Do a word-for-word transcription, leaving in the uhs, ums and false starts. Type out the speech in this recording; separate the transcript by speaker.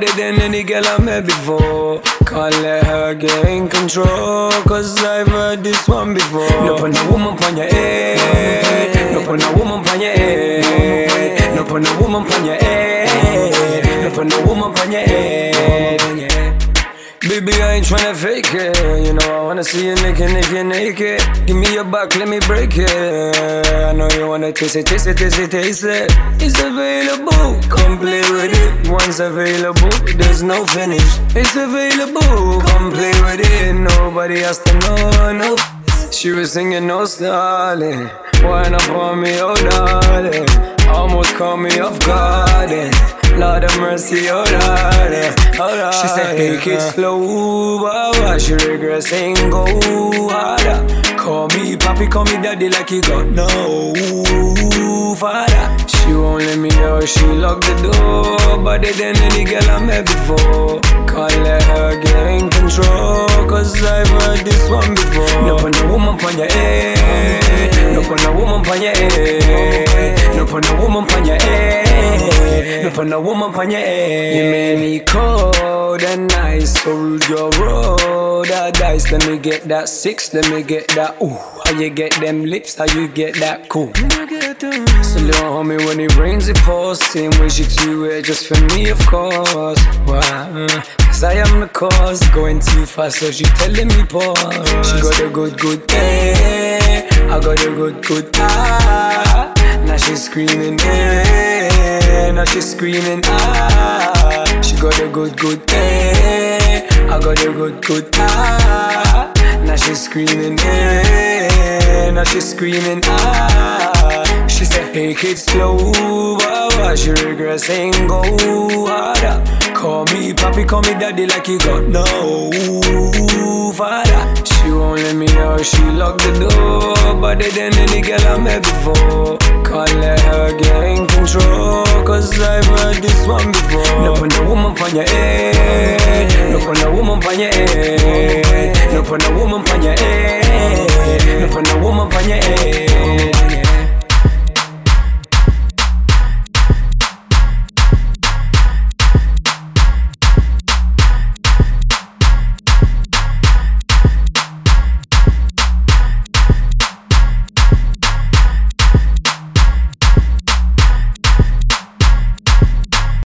Speaker 1: body than any girl I met before. Can't let her get in control, cause I've heard this one before. No put no woman on your head, no put no woman on your head, no put no woman on your head, no put no woman on your head. Baby, I ain't tryna fake it. You know I wanna see you naked, naked, naked. Give me your back, let me break it. I know you wanna taste it, taste it, taste it, taste it. It's available, come play with it. Once available, there's no finish. It's available, come play with it. Nobody has to know, no. She was singing no stalling. Wind up on me, oh darling. Almost caught me off guard. Lord of mercy, oh darling, oh darling. She said take it slow, but she regrets saying go harder. Call me papi, call me daddy like you got no father. She won't let me out, she locked the door. Better than any girl I met before. Can't let her get in control, cause I've heard this one before. No put no woman on your head, no put no woman on your head, no put no woman on your head, no put no woman on your head. You made me cold and nice, hold your roll that dice. Let me get that six, let me get that ooh. How you get them lips, how you get that cool. So little homie, when it rains it pours. Same way she do it, just for me of course. Why? Cause I am the cause. Going too fast, so she telling me pause. She got a good, good eh. I got a good, good ah. Now she's screaming eh. Now she's screaming ah. She got a good, good eh. I got a good, good ah. Now she's screaming eh. Now she's screaming ah. She said take it slow, but she regrets saying go harder. Call me papi, call me daddy like you got no father. She won't let me out, she locked the door. Better than any girl I met before. Can't let her get in control, cause I've heard this one before. No put no woman on your head, no put no woman on your head, no put no woman on your head, no put no woman on your head.